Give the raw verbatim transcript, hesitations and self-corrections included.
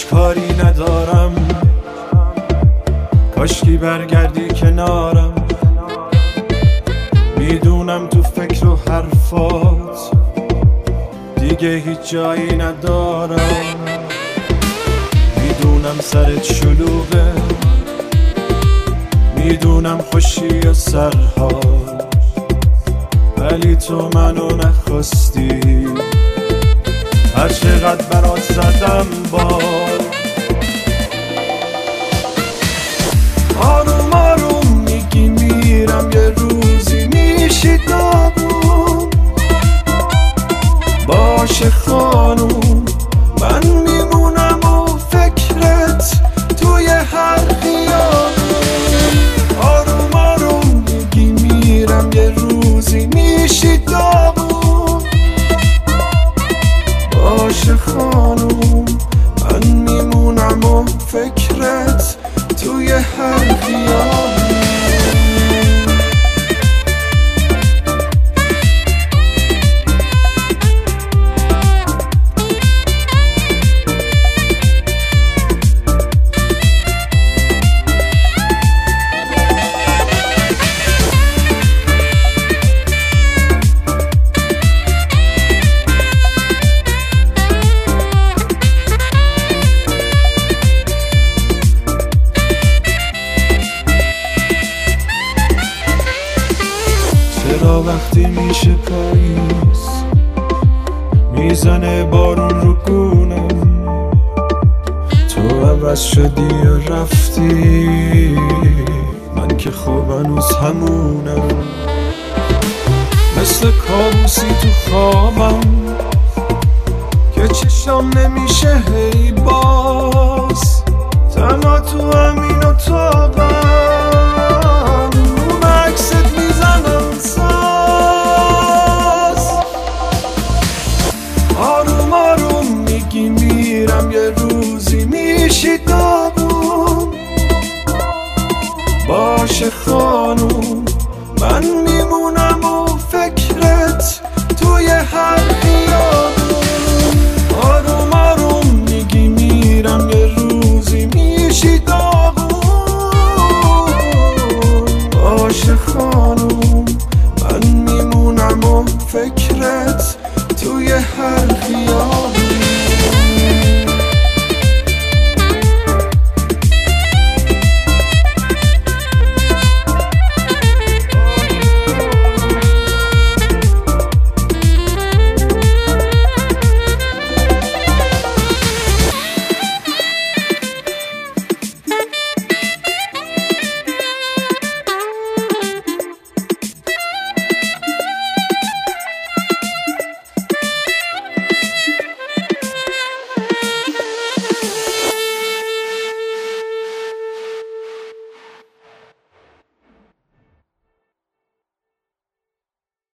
کاری ندارم، کاشکی برگردی کنارم. میدونم تو فکر و حرفات دیگه هیچ جایی ندارم. میدونم سرت شلوغه، میدونم خوشی و سرحال، ولی تو منو نخواستی. هر چقدر برات زدم بار، آروم آروم میگی میرم، یه روزی میشی داغون. باشه خانوم من میمونم و فکرت توی هر خیابون. آروم آروم میگی میرم، یه روزی میشی داغون. باشه خانوم من میمونم و فکرت توی هر خیابون. چرا وقتی میشه پاییز میزنه بارون رو گونم، تو عوض شدی و رفتی، من که خواب هنوز همونم. مثل کابوسی تو خوابم که چشام نمیشه هی باز، تنها تو همین اتاقم. آروم آروم میگی میرم، یه روزی میشی داغون. باشه خانوم من میمونم و فکرت توی هر